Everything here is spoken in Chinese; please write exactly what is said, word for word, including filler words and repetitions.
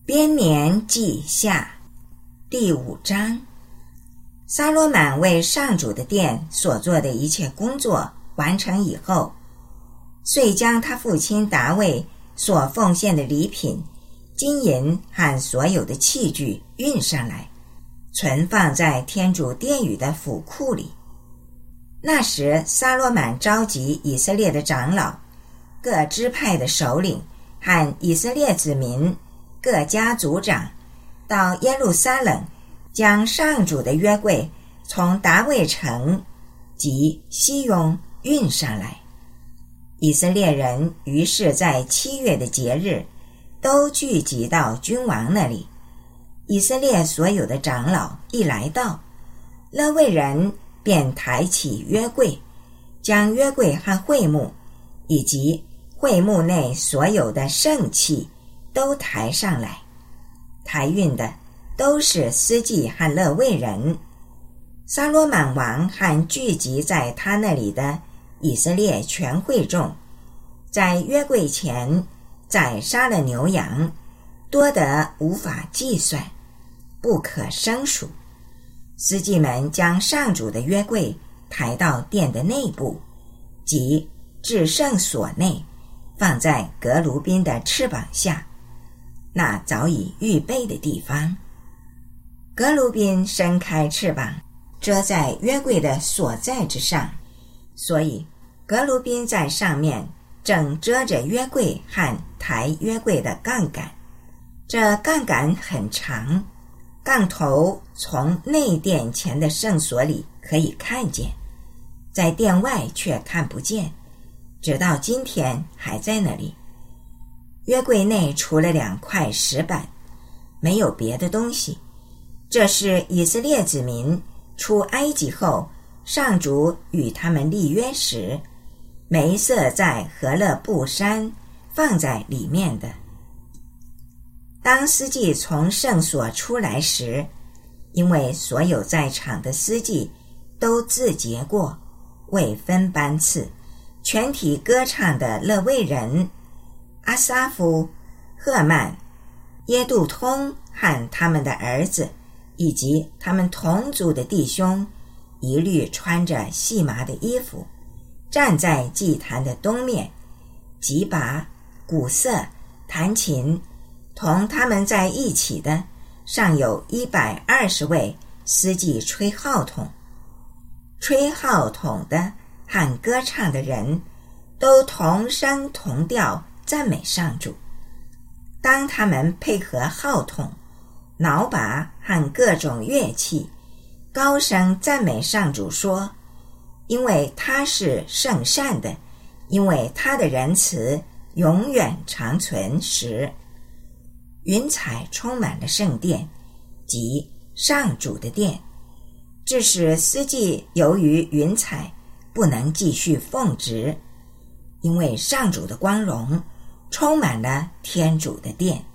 编年记下第五章。撒罗满为上主的殿所做的一切工作完成以后，遂将他父亲达味所奉献的礼品、金银和所有的器具运上来，存放在天主殿宇的府库里。那时撒罗满召集以色列的长老、各支派的首领和以色列子民各家族长到耶路撒冷，将上主的约柜从达味城及西雍运上来。以色列人于是在七月的节日都聚集到君王那里。以色列所有的长老一来到，勒未人便抬起约柜，将约柜和会幕以及会幕内所有的圣器都抬上来。抬运的都是司祭和勒未人。撒罗满王和聚集在他那里的以色列全会众，在约柜前宰杀了牛羊，多得无法计算，不可胜数。司祭们将上主的约柜抬到殿的内部，即至圣所内，放在革卢宾的翅膀下，那早已预备的地方。革卢宾伸开翅膀，遮在约柜的所在之上，所以革卢宾在上面正遮着约柜和抬约柜的杠杆。这杠杆很长，杠头从内殿前的圣所里可以看见，在殿外却看不见，直到今天还在那里。约柜内除了两块石板，没有别的东西。这是以色列子民出埃及后，上主与他们立约时，梅瑟在何勒布山放在里面的。当司祭从圣所出来时，因为所有在场的司祭都自洁过，未分班次，全体歌唱的勒未人阿撒夫、赫曼、耶杜通和他们的儿子以及他们同族的弟兄，一律穿着细麻的衣服，站在祭坛的东面，击拔、鼓瑟、弹琴，同他们在一起的尚有一百二十位司祭吹号筒。吹号筒的和歌唱的人都同声同调赞美上主。当他们配合号筒、铙钹和各种乐器，高声赞美上主说，因为他是圣善的，因为他的仁慈永远长存时，云彩充满了圣殿，即上主的殿，致使司祭由于云彩不能继续奉职，因为上主的光荣充满了天主的殿。